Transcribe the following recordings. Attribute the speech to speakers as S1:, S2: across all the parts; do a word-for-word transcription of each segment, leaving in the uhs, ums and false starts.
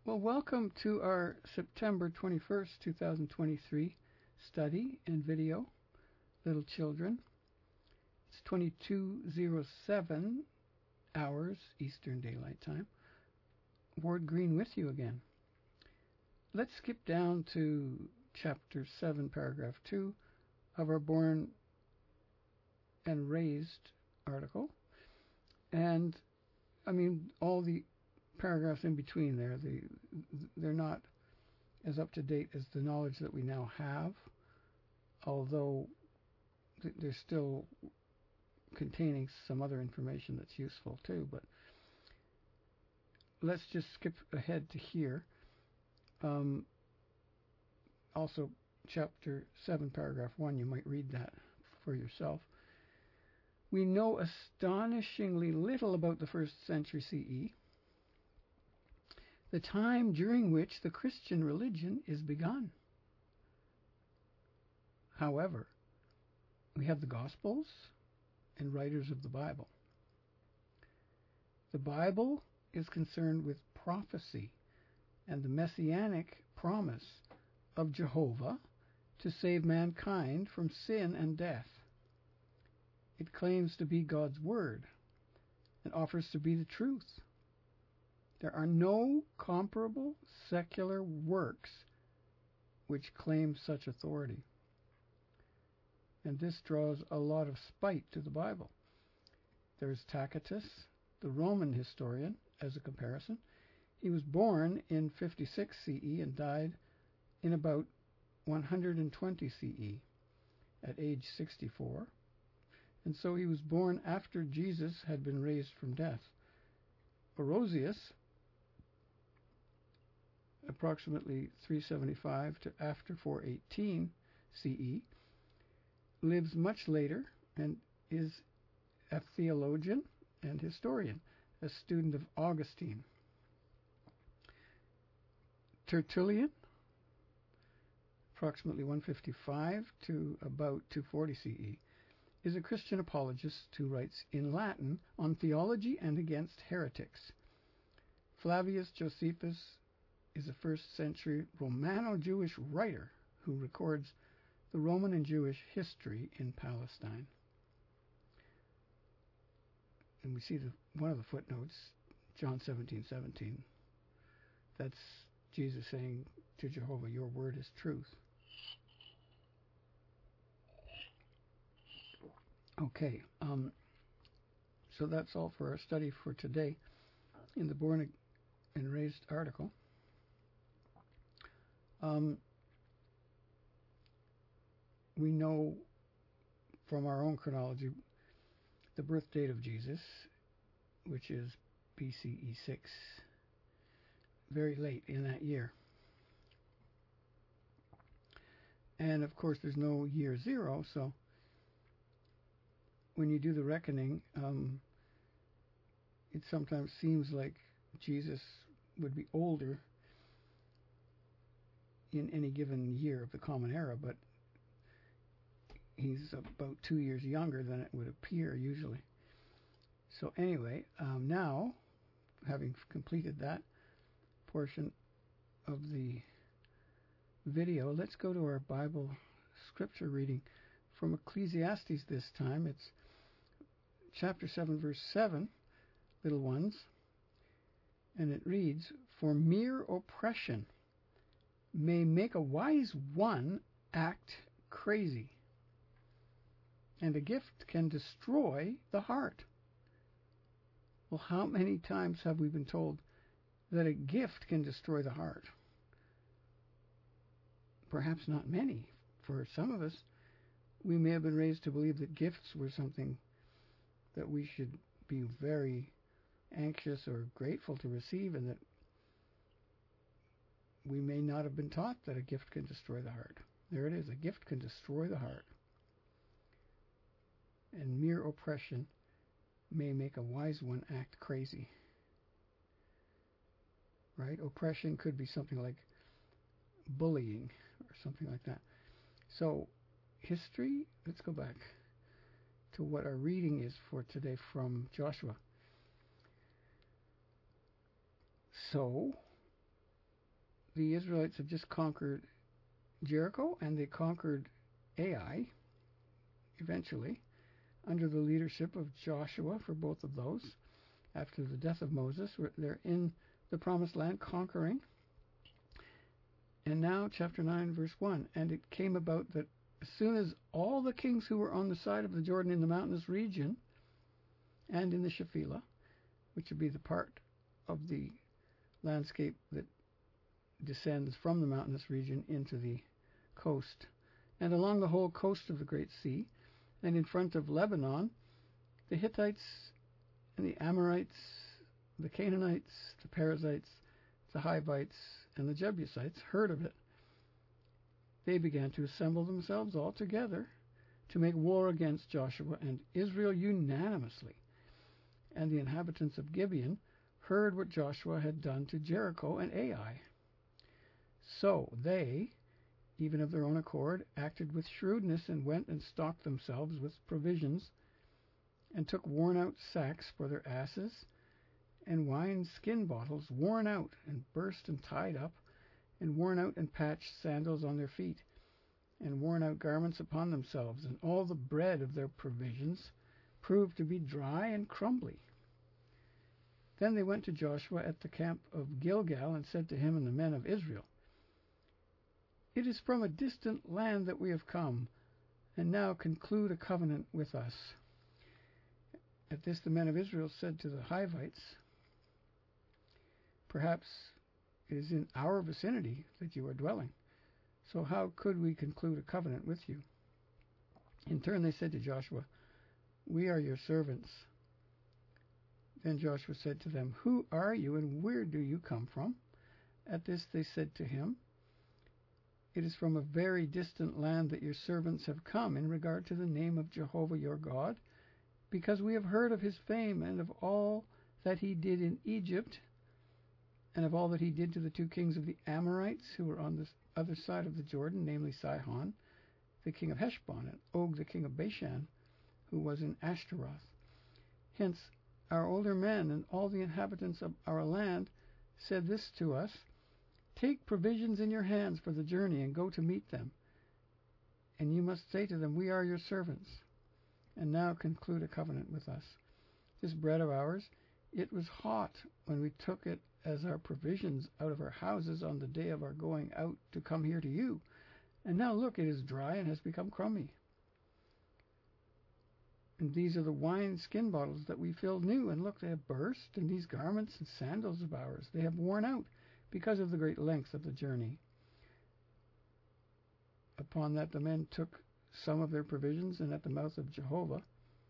S1: Well, welcome to our September twenty-first, two thousand twenty-three study and video, Little Children. It's twenty-two oh seven hours Eastern Daylight Time. Ward Green with you again. Let's skip down to chapter seven, paragraph two of our Born and Raised article. And, I mean, all the paragraphs in between there, the, they're not as up-to-date as the knowledge that we now have, although they're still containing some other information that's useful too. But let's just skip ahead to here. Um, also, chapter seven, paragraph one, you might read that for yourself. We know astonishingly little about the first century C E, the time during which the Christian religion is begun. However, we have the Gospels and writers of the Bible. The Bible is concerned with prophecy and the messianic promise of Jehovah to save mankind from sin and death. It claims to be God's Word and offers to be the truth. There are no comparable secular works which claim such authority. And this draws a lot of spite to the Bible. There's Tacitus, the Roman historian, as a comparison. He was born in fifty-six C E and died in about one hundred twenty C E at age sixty-four. And so he was born after Jesus had been raised from death. Orosius, approximately three seventy-five to after four eighteen C E, lives much later and is a theologian and historian, a student of Augustine. Tertullian, approximately one fifty-five to about two forty C E, is a Christian apologist who writes in Latin on theology and against heretics. Flavius Josephus is a first century Romano-Jewish writer who records the Roman and Jewish history in Palestine. And we see the, one of the footnotes, John seventeen seventeen. That's Jesus saying to Jehovah, "Your word is truth." Okay, um, so that's all for our study for today in the Born and Raised article. Um, we know from our own chronology the birth date of Jesus, which is B C E six, very late in that year. And of course there's no year zero, so when you do the reckoning, um, it sometimes seems like Jesus would be older in any given year of the Common Era, but he's about two years younger than it would appear usually. So anyway, um, now, having completed that portion of the video, let's go to our Bible scripture reading from Ecclesiastes this time. It's chapter seven, verse seven, little ones, and it reads, "For mere oppression may make a wise one act crazy, and a gift can destroy the heart." Well, how many times have we been told that a gift can destroy the heart? Perhaps not many. For some of us, we may have been raised to believe that gifts were something that we should be very anxious or grateful to receive, and that we may not have been taught that a gift can destroy the heart. There it is, a gift can destroy the heart. And mere oppression may make a wise one act crazy. Right? Oppression could be something like bullying or something like that. So, history, let's go back to what our reading is for today from Joshua. So, the Israelites have just conquered Jericho, and they conquered Ai eventually under the leadership of Joshua for both of those. After the death of Moses, they're in the promised land conquering. And now chapter nine verse one, and it came about that as soon as all the kings who were on the side of the Jordan in the mountainous region and in the Shephelah, which would be the part of the landscape that descends from the mountainous region into the coast, and along the whole coast of the Great Sea, and in front of Lebanon, the Hittites and the Amorites, the Canaanites, the Perizzites, the Hivites, and the Jebusites heard of it. They began to assemble themselves all together to make war against Joshua and Israel unanimously. And the inhabitants of Gibeon heard what Joshua had done to Jericho and Ai. So they, even of their own accord, acted with shrewdness and went and stocked themselves with provisions, and took worn-out sacks for their asses, and wine skin bottles worn out and burst and tied up, and worn out and patched sandals on their feet, and worn out garments upon themselves, and all the bread of their provisions proved to be dry and crumbly. Then they went to Joshua at the camp of Gilgal, and said to him and the men of Israel, "It is from a distant land that we have come, and now conclude a covenant with us." At this the men of Israel said to the Hivites, "Perhaps it is in our vicinity that you are dwelling, so how could we conclude a covenant with you?" In turn they said to Joshua, "We are your servants." Then Joshua said to them, "Who are you, and where do you come from?" At this they said to him, "It is from a very distant land that your servants have come in regard to the name of Jehovah your God, because we have heard of his fame and of all that he did in Egypt, and of all that he did to the two kings of the Amorites who were on the other side of the Jordan, namely Sihon, the king of Heshbon, and Og, the king of Bashan, who was in Ashtaroth. Hence our older men and all the inhabitants of our land said this to us, 'Take provisions in your hands for the journey and go to meet them. And you must say to them, we are your servants, and now conclude a covenant with us. This bread of ours, it was hot when we took it as our provisions out of our houses on the day of our going out to come here to you. And now look, it is dry and has become crummy. And these are the wine skin bottles that we filled new, and look, they have burst, and these garments and sandals of ours, they have worn out because of the great length of the journey." Upon that the men took some of their provisions, and at the mouth of Jehovah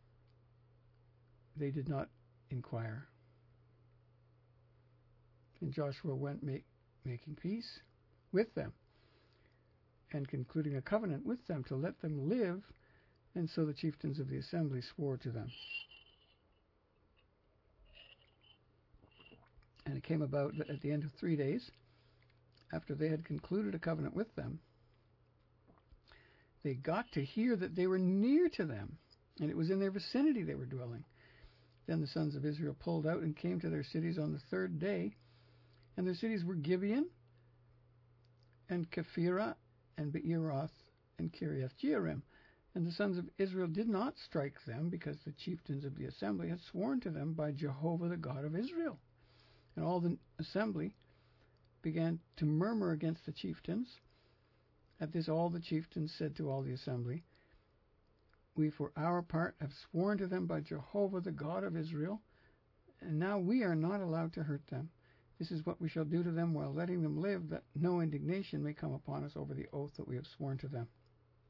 S1: they did not inquire. And Joshua went make, making peace with them, and concluding a covenant with them to let them live. And so the chieftains of the assembly swore to them. And it came about that at the end of three days, after they had concluded a covenant with them, they got to hear that they were near to them, and it was in their vicinity they were dwelling. Then the sons of Israel pulled out and came to their cities on the third day, and their cities were Gibeon, and Kephirah, and Beeroth, and Kiriath-Jearim. And the sons of Israel did not strike them, because the chieftains of the assembly had sworn to them by Jehovah the God of Israel. And all the assembly began to murmur against the chieftains. At this all the chieftains said to all the assembly, "We for our part have sworn to them by Jehovah the God of Israel, and now we are not allowed to hurt them. This is what we shall do to them while letting them live, that no indignation may come upon us over the oath that we have sworn to them."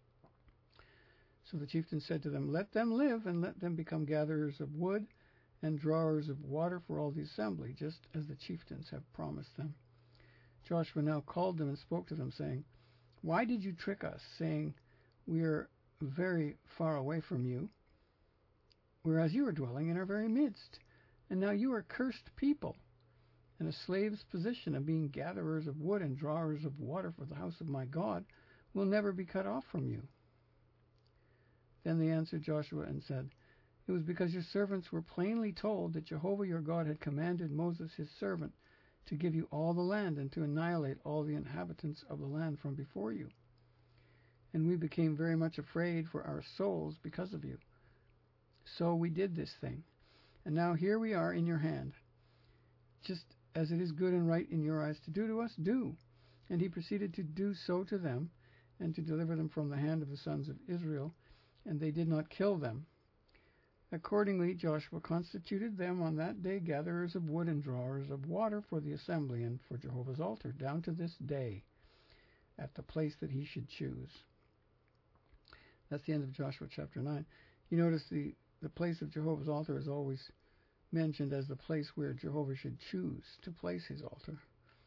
S1: So the chieftains said to them, "Let them live, and let them become gatherers of wood and drawers of water for all the assembly, just as the chieftains have promised them." Joshua now called them and spoke to them, saying, "Why did you trick us, saying, 'We are very far away from you,' whereas you are dwelling in our very midst? And now you are a cursed people, and a slave's position of being gatherers of wood and drawers of water for the house of my God will never be cut off from you." Then they answered Joshua and said, "It was because your servants were plainly told that Jehovah your God had commanded Moses his servant to give you all the land and to annihilate all the inhabitants of the land from before you. And we became very much afraid for our souls because of you. So we did this thing. And now here we are in your hand. Just as it is good and right in your eyes to do to us, do. And he proceeded to do so to them, and to deliver them from the hand of the sons of Israel, and they did not kill them. Accordingly Joshua constituted them on that day gatherers of wood and drawers of water for the assembly and for Jehovah's altar, down to this day, at the place that he should choose. That's the end of Joshua chapter nine. You notice the, the place of Jehovah's altar is always mentioned as the place where Jehovah should choose to place his altar.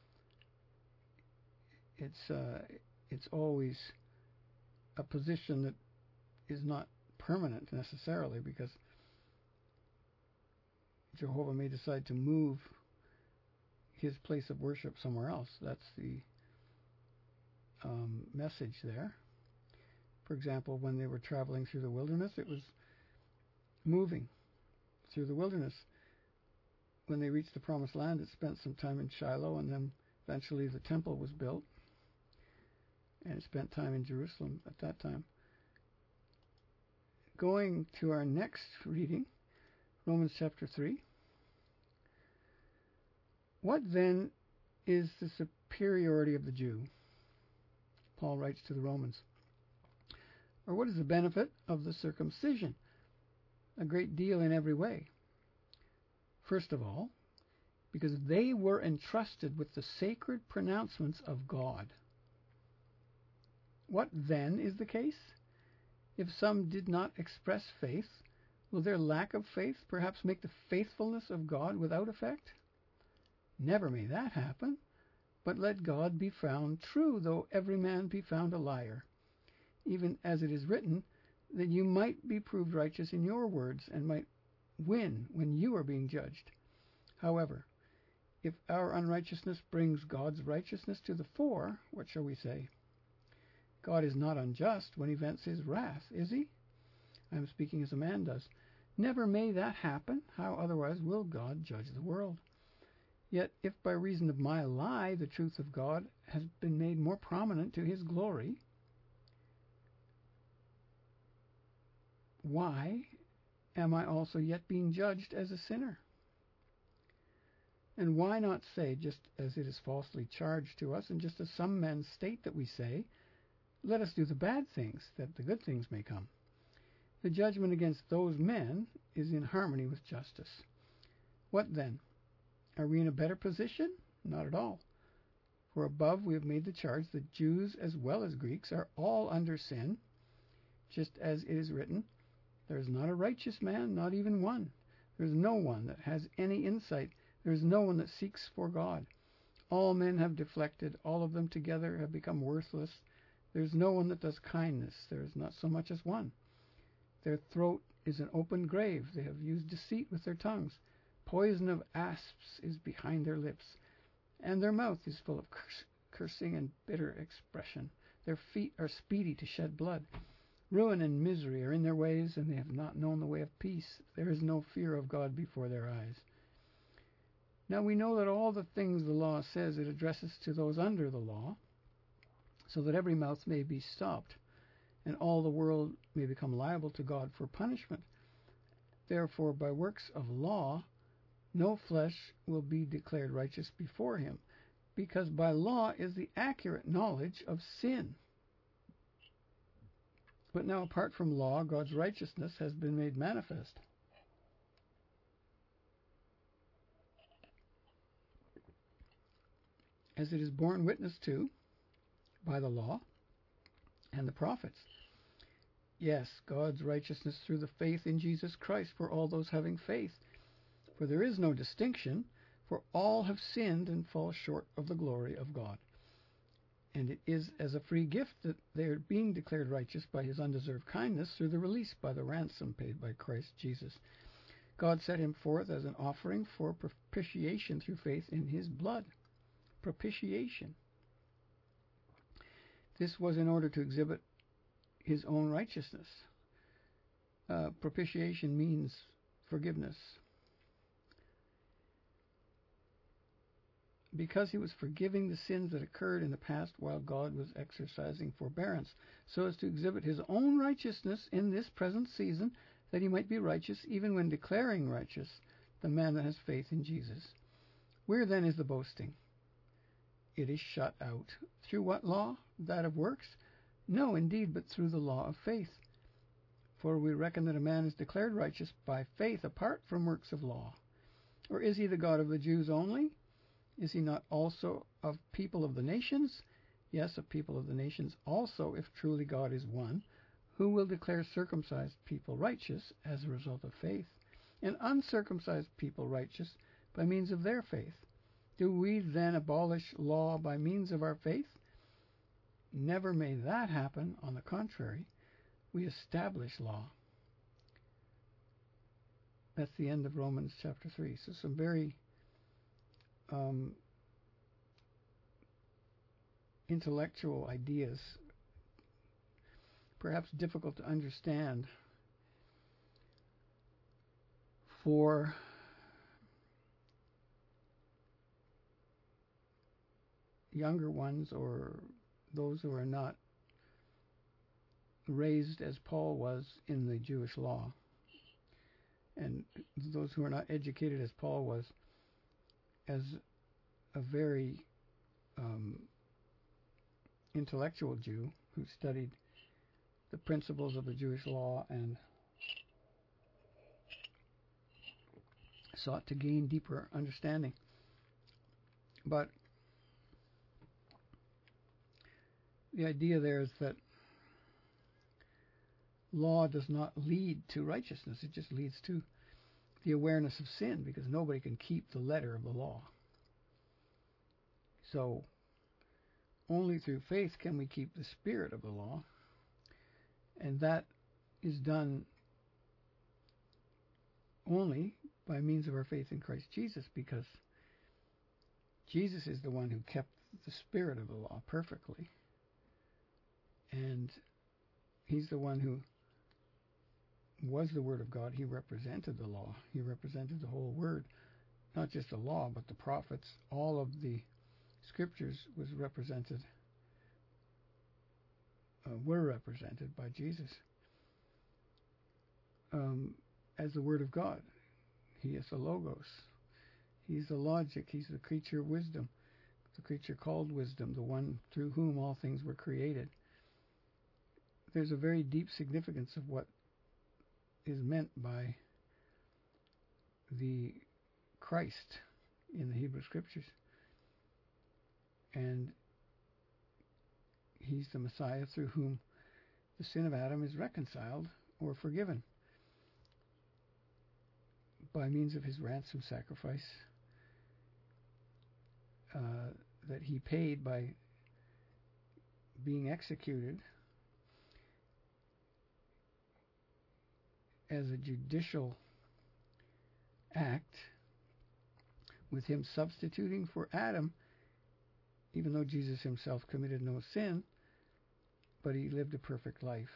S1: It's uh, it's always a position that is not permanent necessarily, because Jehovah may decide to move his place of worship somewhere else. That's the um, message there. For example, when they were traveling through the wilderness, it was moving through the wilderness. When they reached the promised land, it spent some time in Shiloh, and then eventually the temple was built, and it spent time in Jerusalem at that time. Going to our next reading, Romans chapter three. What then is the superiority of the Jew? Paul writes to the Romans. Or what is the benefit of the circumcision? A great deal in every way. First of all, because they were entrusted with the sacred pronouncements of God. What then is the case? If some did not express faith, will their lack of faith perhaps make the faithfulness of God without effect? Never may that happen. But let God be found true, though every man be found a liar. Even as it is written, that you might be proved righteous in your words, and might win when you are being judged. However, if our unrighteousness brings God's righteousness to the fore, what shall we say? God is not unjust when he vents his wrath, is he? I am speaking as a man does. Never may that happen. How otherwise will God judge the world? Yet if by reason of my lie the truth of God has been made more prominent to his glory, why am I also yet being judged as a sinner? And why not say, just as it is falsely charged to us, and just as some men state that we say, let us do the bad things, that the good things may come. The judgment against those men is in harmony with justice. What then? Are we in a better position? Not at all. For above we have made the charge that Jews as well as Greeks are all under sin, just as it is written, there is not a righteous man, not even one. There is no one that has any insight. There is no one that seeks for God. All men have deflected. All of them together have become worthless. There is no one that does kindness. There is not so much as one. Their throat is an open grave. They have used deceit with their tongues. Poison of asps is behind their lips, and their mouth is full of curse, cursing and bitter expression. Their feet are speedy to shed blood. Ruin and misery are in their ways, and they have not known the way of peace. There is no fear of God before their eyes. Now we know that all the things the law says it addresses to those under the law, so that every mouth may be stopped, and all the world may become liable to God for punishment. Therefore, by works of law, no flesh will be declared righteous before him, because by law is the accurate knowledge of sin. But now, apart from law, God's righteousness has been made manifest. As it is borne witness to by the law and the prophets. Yes, God's righteousness through the faith in Jesus Christ for all those having faith. For there is no distinction, for all have sinned and fall short of the glory of God. And it is as a free gift that they are being declared righteous by his undeserved kindness through the release by the ransom paid by Christ Jesus. God set him forth as an offering for propitiation through faith in his blood. Propitiation. This was in order to exhibit his own righteousness. Uh, propitiation means forgiveness. because he was forgiving the sins that occurred in the past while God was exercising forbearance, so as to exhibit his own righteousness in this present season, that he might be righteous even when declaring righteous the man that has faith in Jesus. Where then is the boasting? It is shut out. Through what law? That of works? No, indeed, but through the law of faith. For we reckon that a man is declared righteous by faith apart from works of law. Or is he the God of the Jews only? Is he not also of people of the nations? Yes, of people of the nations also, if truly God is one, who will declare circumcised people righteous as a result of faith, and uncircumcised people righteous by means of their faith. Do we then abolish law by means of our faith? Never may that happen. On the contrary, we establish law. That's the end of Romans chapter three. So some very um, intellectual ideas, perhaps difficult to understand for younger ones or those who are not raised as Paul was in the Jewish law, and those who are not educated as Paul was as a very um, intellectual Jew who studied the principles of the Jewish law and sought to gain deeper understanding. But the idea there is that law does not lead to righteousness. It just leads to the awareness of sin, because nobody can keep the letter of the law. So only through faith can we keep the spirit of the law, and that is done only by means of our faith in Christ Jesus, because Jesus is the one who kept the spirit of the law perfectly, and he's the one who was the Word of God. He represented the law. He represented the whole Word, not just the law, but the prophets. All of the scriptures was represented, uh, were represented by Jesus um, as the Word of God. He is the Logos. He's the logic. He's the creature of wisdom, the creature called wisdom, the one through whom all things were created. There's a very deep significance of what is meant by the Christ in the Hebrew Scriptures. And he's the Messiah through whom the sin of Adam is reconciled or forgiven by means of his ransom sacrifice uh, that he paid by being executed as a judicial act, with him substituting for Adam, even though Jesus himself committed no sin, but he lived a perfect life.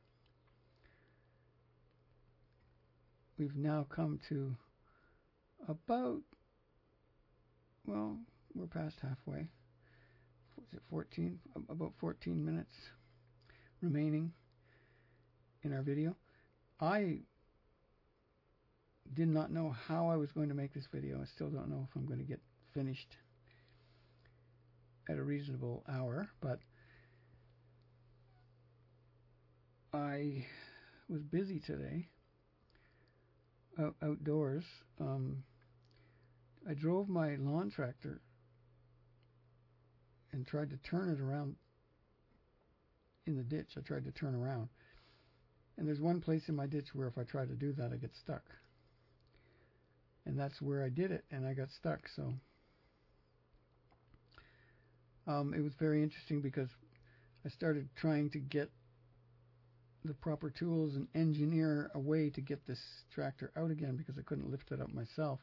S1: We've now come to about, well, we're past halfway. Is it fourteen? About fourteen minutes remaining in our video. I did not know how I was going to make this video. I still don't know if I'm going to get finished at a reasonable hour, but I was busy today out outdoors. Um, I drove my lawn tractor and tried to turn it around in the ditch. I tried to turn around. And there's one place in my ditch where if I try to do that, I get stuck. And that's where I did it, and I got stuck. So um, it was very interesting, because I started trying to get the proper tools and engineer a way to get this tractor out again, because I couldn't lift it up myself.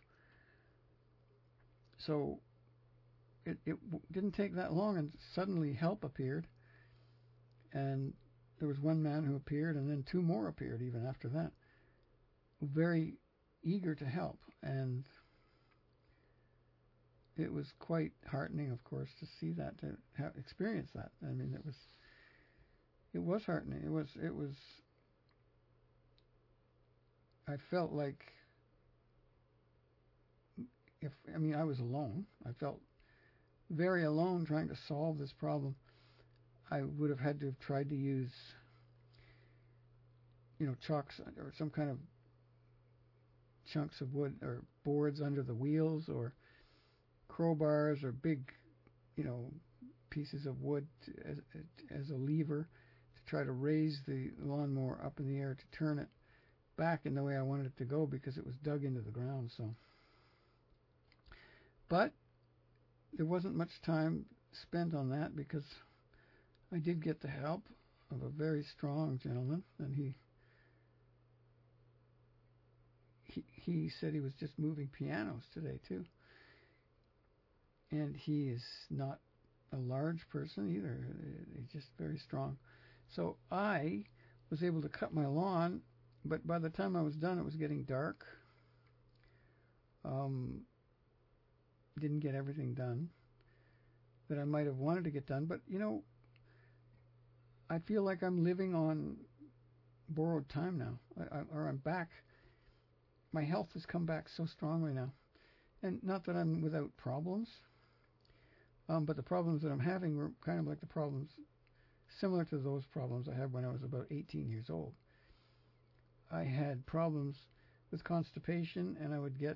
S1: So it, it didn't take that long, and suddenly help appeared. And there was one man who appeared, and then two more appeared even after that, very eager to help. And it was quite heartening, of course, to see that, to have, experience that. I mean, it was it was heartening. It was it was. I felt like if I mean I was alone. I felt very alone trying to solve this problem. I would have had to have tried to use, you know, chocks or some kind of chunks of wood or boards under the wheels, or crowbars, or big, you know, pieces of wood to, as, as a lever to try to raise the lawnmower up in the air to turn it back in the way I wanted it to go, because it was dug into the ground. So, but there wasn't much time spent on that, because I did get the help of a very strong gentleman, and he he, he said he was just moving pianos today too. And he is not a large person either. He's just very strong. So I was able to cut my lawn, but by the time I was done, it was getting dark. Um, didn't get everything done that I might have wanted to get done. But, you know, I feel like I'm living on borrowed time now, I, I, or I'm back. My health has come back so strongly now. And not that I'm without problems, um, but the problems that I'm having were kind of like the problems, similar to those problems I had when I was about eighteen years old. I had problems with constipation, and I would get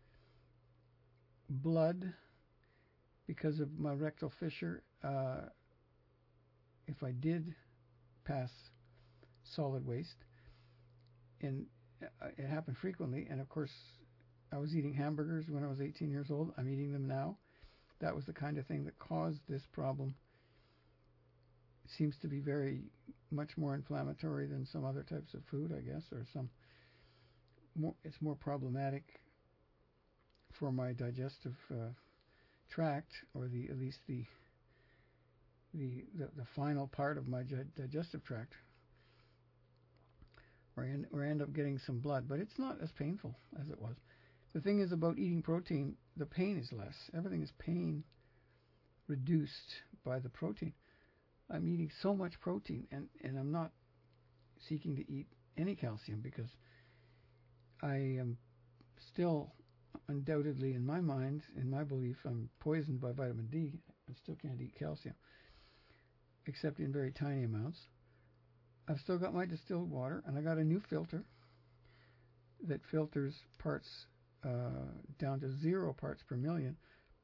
S1: blood because of my rectal fissure uh, if I did pass solid waste. And it happened frequently, and of course I was eating hamburgers when I was eighteen years old. I'm eating them now. That was the kind of thing that caused this problem. It seems to be very much more inflammatory than some other types of food, I guess, or some more, it's more problematic for my digestive uh, tract, or the at least the the the, the final part of my digestive tract, where I, end, where I end up getting some blood, but it's not as painful as it was. The thing is about eating protein, the pain is less. Everything is pain reduced by the protein. I'm eating so much protein, and, and I'm not seeking to eat any calcium, because I am still undoubtedly, in my mind, in my belief, I'm poisoned by vitamin D. I still can't eat calcium, except in very tiny amounts. I've still got my distilled water, and I got a new filter that filters parts uh, down to zero parts per million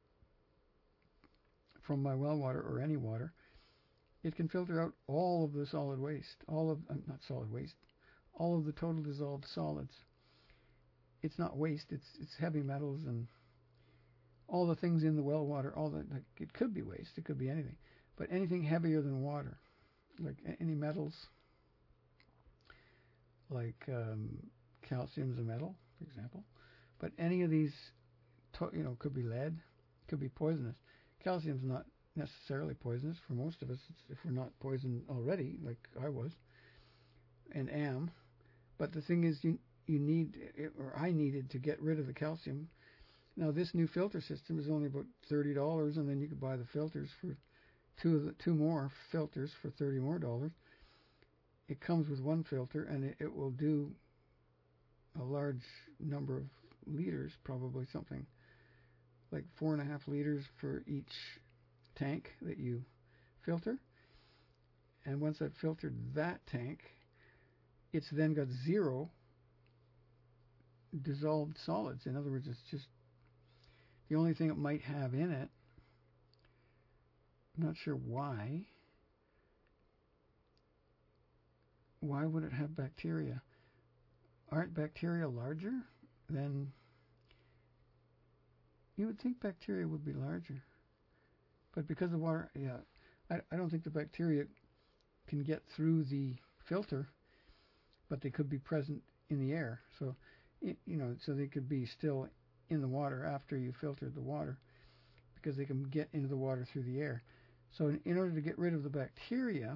S1: from my well water or any water. It can filter out all of the solid waste, all of, uh, not solid waste, all of the total dissolved solids. It's not waste, it's it's heavy metals and all the things in the well water. All the, like, it could be waste, it could be anything, but anything heavier than water, like any metals, like um, calcium's a metal, for example. But any of these, to, you know, could be lead, could be poisonous. Calcium's not necessarily poisonous for most of us, it's, if we're not poisoned already, like I was and am. But the thing is, you you need, or I needed, to get rid of the calcium. Now this new filter system is only about thirty dollars, and then you could buy the filters for two of the, two more filters for thirty more dollars. It comes with one filter, and it, it will do a large number of liters, probably something like four and a half liters for each tank that you filter. And once I've filtered that tank, it's then got zero dissolved solids. In other words, it's just the only thing it might have in it. I'm not sure why. Why would it have bacteria? Aren't bacteria larger than... You would think bacteria would be larger. But because the water, yeah, I, I don't think the bacteria can get through the filter, but they could be present in the air. So, it, you know, so they could be still in the water after you filtered the water, because they can get into the water through the air. So in, in order to get rid of the bacteria,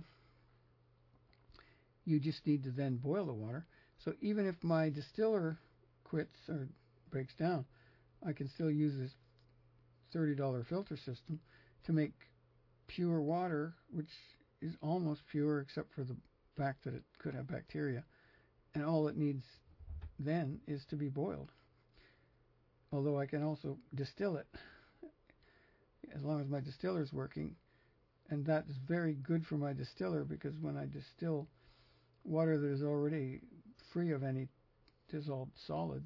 S1: you just need to then boil the water. So even if my distiller quits or breaks down, I can still use this thirty dollar filter system to make pure water, which is almost pure except for the fact that it could have bacteria. And all it needs then is to be boiled. Although I can also distill it as long as my distiller is working. And that is very good for my distiller, because when I distill water that is already free of any dissolved solids,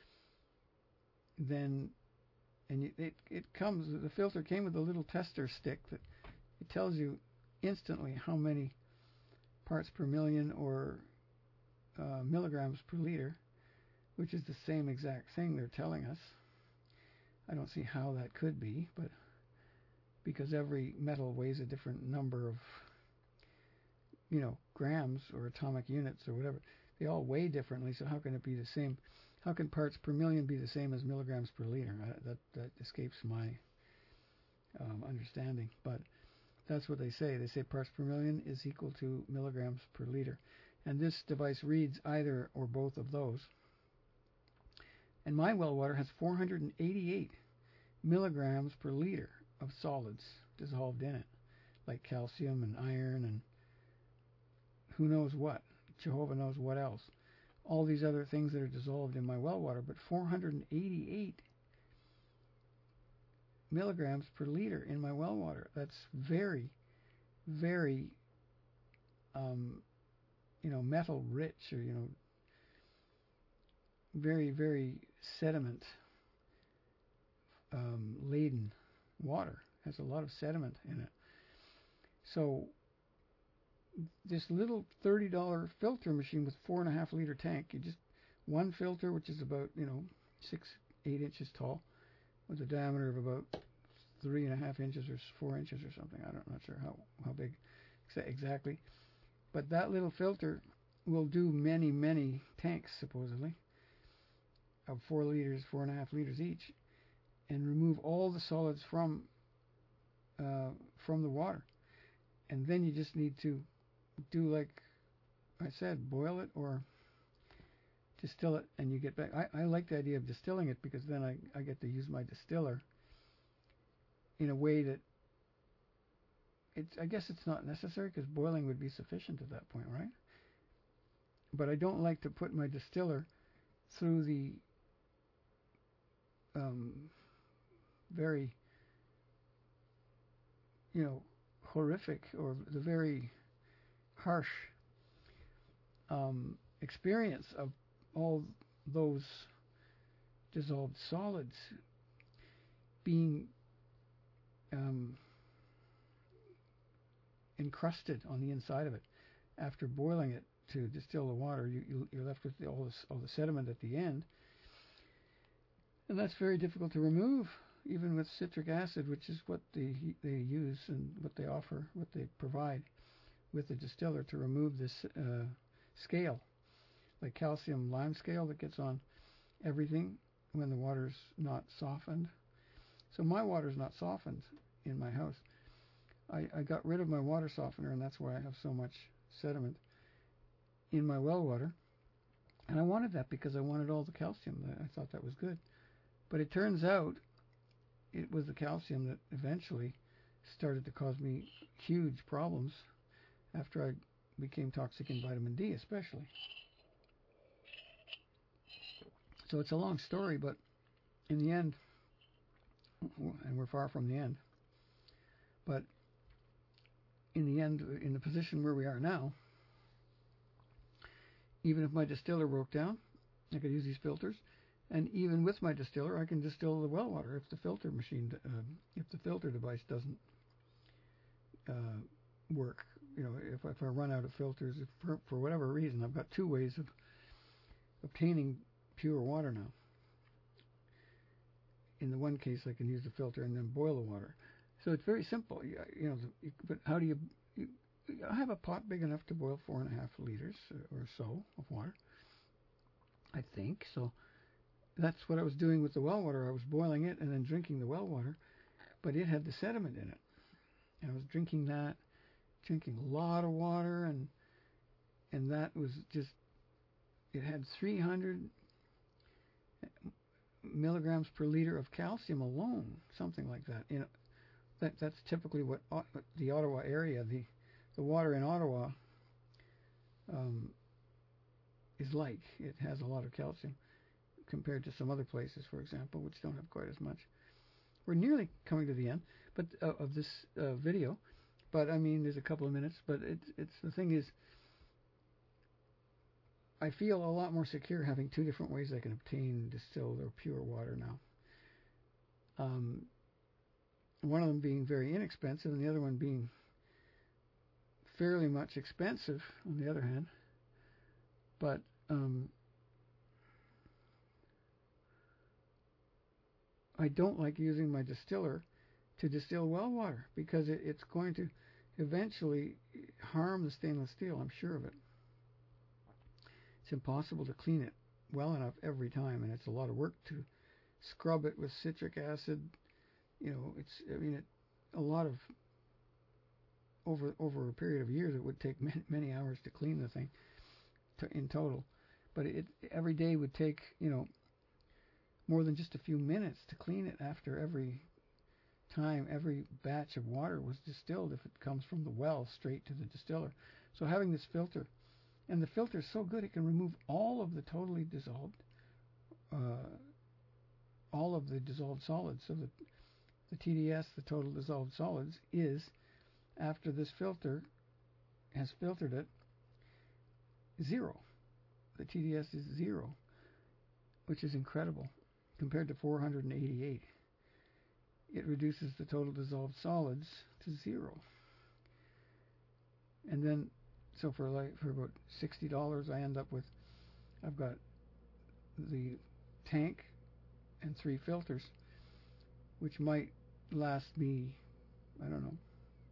S1: then, and it, it comes, the filter came with a little tester stick that it tells you instantly how many parts per million or uh, milligrams per liter, which is the same exact thing they're telling us. I don't see how that could be, but because every metal weighs a different number of, you know, grams or atomic units or whatever. They all weigh differently, so how can it be the same? How can parts per million be the same as milligrams per liter? I, that, that escapes my um, understanding, but that's what they say. They say parts per million is equal to milligrams per liter. And this device reads either or both of those. And my well water has four hundred eighty-eight milligrams per liter of solids dissolved in it, like calcium and iron and who knows what. Jehovah knows what else. All these other things that are dissolved in my well water, but four hundred eighty-eight milligrams per liter in my well water. That's very, very, um, you know, metal rich, or, you know, very, very sediment um, laden water. It has a lot of sediment in it. So this little thirty dollar filter machine with four and a half liter tank, you just one filter, which is about, you know, six, eight inches tall, with a diameter of about three and a half inches or four inches or something. I don't, I'm not sure how, how big exactly. But that little filter will do many, many tanks, supposedly, of four liters, four and a half liters each, and remove all the solids from uh, from the water. And then you just need to do, like I said, boil it or distill it, and you get back. I, I like the idea of distilling it, because then I, I get to use my distiller in a way that it's, I guess it's not necessary, because boiling would be sufficient at that point, right? But I don't like to put my distiller through the um, very, you know, horrific, or the very harsh um, experience of all those dissolved solids being um, encrusted on the inside of it. After boiling it to distill the water, you, you, you're left with the, all, this, all the sediment at the end. And that's very difficult to remove, even with citric acid, which is what they, they use and what they offer, what they provide with the distiller to remove this uh, scale, like calcium lime scale that gets on everything when the water's not softened. So my water's not softened in my house. I, I got rid of my water softener, and that's why I have so much sediment in my well water. And I wanted that because I wanted all the calcium. I thought that was good. But it turns out it was the calcium that eventually started to cause me huge problems after I became toxic in vitamin D, especially. So it's a long story, but in the end, and we're far from the end, but in the end, in the position where we are now, even if my distiller broke down, I could use these filters. And even with my distiller, I can distill the well water if the filter machine, uh, if the filter device doesn't uh, work. You know, if, if I run out of filters, if for, for whatever reason, I've got two ways of obtaining pure water now. In the one case, I can use the filter and then boil the water. So it's very simple. You, you know, the, but how do you, you? I have a pot big enough to boil four and a half liters or so of water, I think. So that's what I was doing with the well water. I was boiling it and then drinking the well water, but it had the sediment in it. And I was drinking that, drinking a lot of water, and and that was just, it had three hundred milligrams per liter of calcium alone, something like that. You know, that that's typically what uh, the Ottawa area, the the water in Ottawa um, is like. It has a lot of calcium compared to some other places, for example, which don't have quite as much. We're nearly coming to the end, but uh, of this uh, video. But I mean, there's a couple of minutes. But it's it's the thing is, I feel a lot more secure having two different ways I can obtain distilled or pure water now. Um, one of them being very inexpensive, and the other one being fairly much expensive, on the other hand. But um, I don't like using my distiller to distill well water because it, it's going to eventually harm the stainless steel. I'm sure of it. It's impossible to clean it well enough every time, and it's a lot of work to scrub it with citric acid. You know, it's I mean, it, a lot of over over a period of years, it would take many, many hours to clean the thing to, in total. But it every day would take, you know, more than just a few minutes to clean it after every time every batch of water was distilled, if it comes from the well straight to the distiller. So having this filter, and the filter is so good, it can remove all of the totally dissolved, uh, all of the dissolved solids. So the, the T D S, the total dissolved solids, is, after this filter has filtered it, zero. The T D S is zero, which is incredible, compared to four hundred eighty-eight. It reduces the total dissolved solids to zero. And then, so for like for about sixty dollars, I end up with, I've got the tank and three filters, which might last me, I don't know,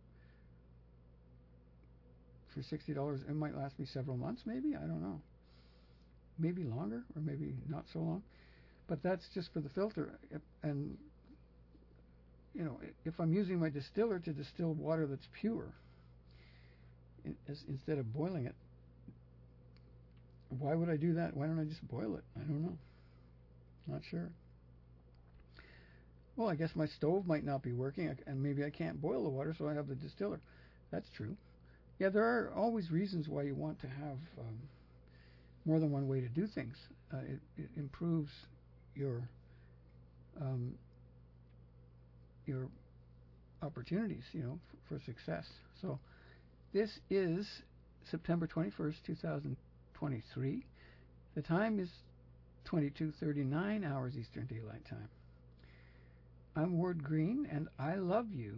S1: for sixty dollars, it might last me several months, maybe, I don't know. Maybe longer, or maybe not so long. But that's just for the filter. And, you know, if I'm using my distiller to distill water that's pure, instead of boiling it, why would I do that? Why don't I just boil it? I don't know. Not sure. Well, I guess my stove might not be working, and maybe I can't boil the water, so I have the distiller. That's true. Yeah, there are always reasons why you want to have um, more than one way to do things. Uh, it, it improves your um, your opportunities, you know, for, for success. So this is September twenty-first, two thousand twenty-three. The time is twenty-two thirty-nine hours Eastern Daylight Time. I'm Ward Green, and I love you.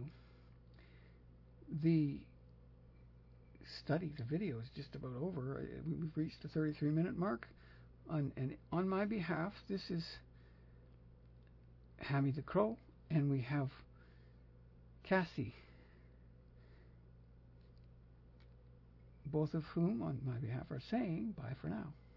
S1: The study, the video is just about over. We've reached the thirty-three minute mark. On, and on my behalf, this is Hammy the Crow, and we have Cassie, both of whom, on my behalf, are saying bye for now.